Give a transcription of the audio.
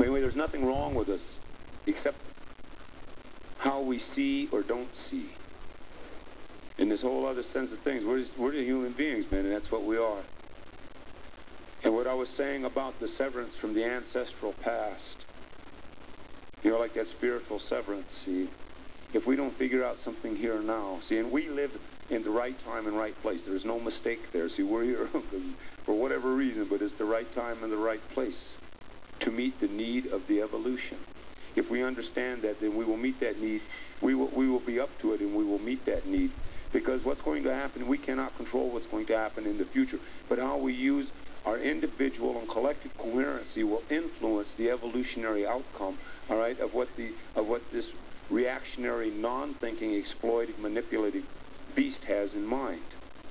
Anyway, there's nothing wrong with us except how we see or don't see. In this whole other sense of things, we're the human beings, man, and that's what we are. And what I was saying about the severance from the ancestral past, you know, like that spiritual severance, see, if we don't figure out something here and now, see, and we live in the right time and right place. There's no mistake there. See, we're here for whatever reason, but it's the right time and the right place to meet the need of the evolution. If we understand that, then we will meet that need. We will be up to it, and we will meet that need. Because what's going to happen, we cannot control what's going to happen in the future. But how we use our individual and collective coherency will influence the evolutionary outcome, all right, of what this reactionary, non-thinking, exploiting, manipulative beast has in mind.